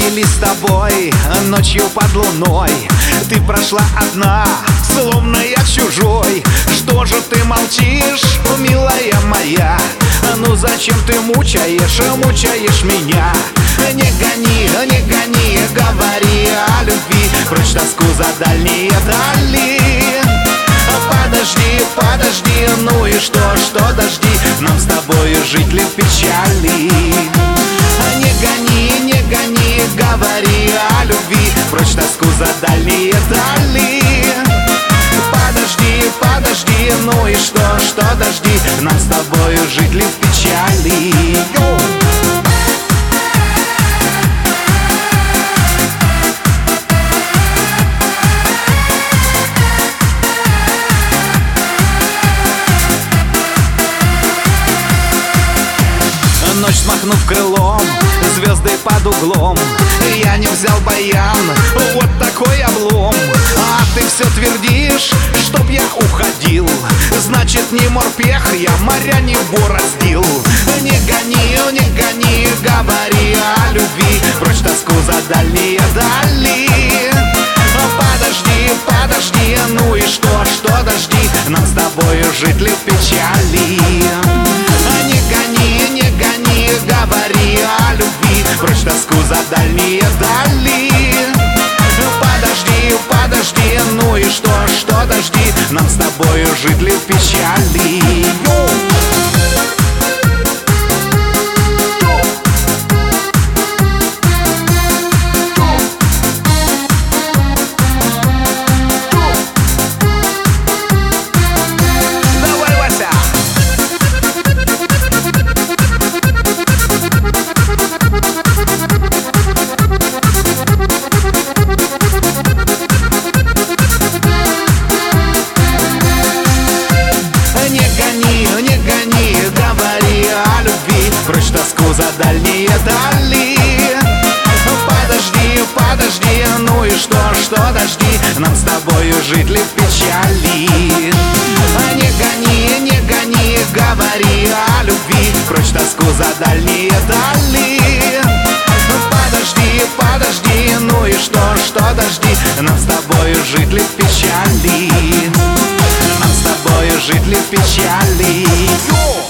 виделись с тобой ночью под луной. Ты прошла одна, словно я чужой. Что же ты молчишь, милая моя? Ну зачем ты мучаешь меня? Не гони, говори о любви, прочь тоску за дальние дали. Подожди, ну и что дожди, нам с тобою жить ли в печали? Не гони, говори о любви, прочь тоску за дальние дали. Подожди, ну и что дожди, нам с тобою жить ли в печали? Ночь смахнув крылом, звезды под углом, я не взял баян, вот такой облом. А ты все твердишь, чтоб я уходил. Значит, не морпех, я моря не бороздил. Не гони, говори о любви, прочь тоску за дальние дали. Подожди, ну и что дожди, нам с тобою жить ли в печали? Не гони, говори о любви, прочь тоску за дальние дали. Подожди, ну и что дожди, нам с тобою жить ли в печали? Прочь тоску за дальние дали. Подожди, ну и что дожди, нам с тобою жить ли в печали? Не гони, говори о любви, прочь тоску за дальние дали. Подожди, ну и что дожди, нам с тобою жить ли в печали? Нам с тобою жить ли в печали?